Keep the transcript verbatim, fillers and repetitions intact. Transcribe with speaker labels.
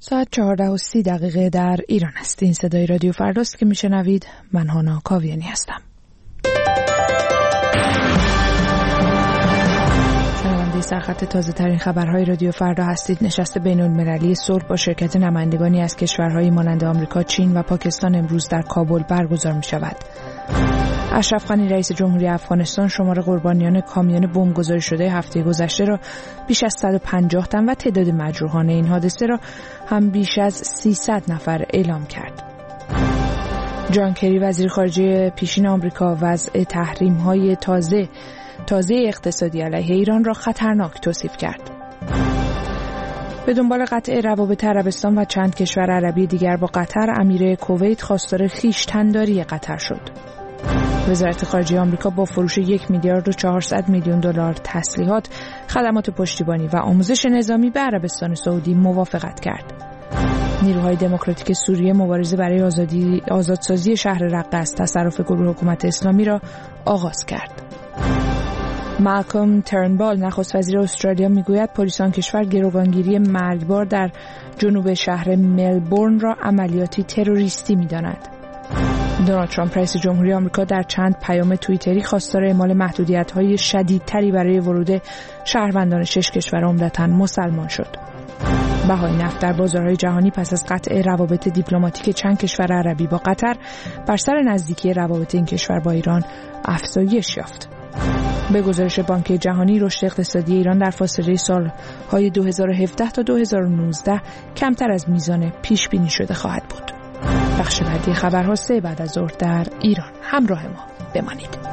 Speaker 1: ساعت چهارده و سی دقیقه در ایران است. این صدای رادیو فرداست که میشنوید. من هانا کاویانی هستم. شنونده سرخط تازه ترین خبرهای رادیو فردا هستید. نشست بین المللی صلح با شرکت نمایندگانی از کشورهای مانند آمریکا، چین و پاکستان امروز در کابل برگزار می شود. اشرف غنی رئیس جمهوری افغانستان شمار قربانیان کامیون بمبگذاری شده هفته گذشته را بیش از صد و پنجاه تن و تعداد مجروحان این حادثه را هم بیش از سیصد نفر اعلام کرد. جان کری وزیر خارجه پیشین آمریکا وضع تحریم‌های تازه تازه اقتصادی علیه ایران را خطرناک توصیف کرد. به دنبال قطع روابط عربستان و چند کشور عربی دیگر با قطر، امیر کویت خواستار خویشتن‌داری قطر شد. وزارت خارجه آمریکا با فروش یک میلیارد و چهارصد میلیون دلار تسلیحات، خدمات پشتیبانی و آموزش نظامی به عربستان سعودی موافقت کرد. نیروهای دموکراتیک سوریه مبارزه برای آزادی آزادسازی شهر رقه از تصرف گروه حکومت اسلامی را آغاز کرد. مالکوم ترنبال نخست وزیر استرالیا میگوید پلیسان کشور گروگانگیری مرگبار در جنوب شهر ملبورن را عملیاتی تروریستی می‌داند. دونالد ترامپ رئیس جمهوری آمریکا در چند پیام توییتری خواستار اعمال محدودیت‌های شدیدتری برای ورود شهروندان شش کشور عمدتاً مسلمان شد. بهای نفت در بازارهای جهانی پس از قطع روابط دیپلماتیک چند کشور عربی با قطر بر سر نزدیکی روابط این کشور با ایران افزایش یافت. به گزارش بانک جهانی رشد اقتصادی ایران در فاصله سال‌های دو هزار و هفده تا دو هزار و نوزده کمتر از میزان پیش بینی شده خواهد بود. بخش بعدی خبرها سه بعد از ظهر در ایران. همراه ما بمانید.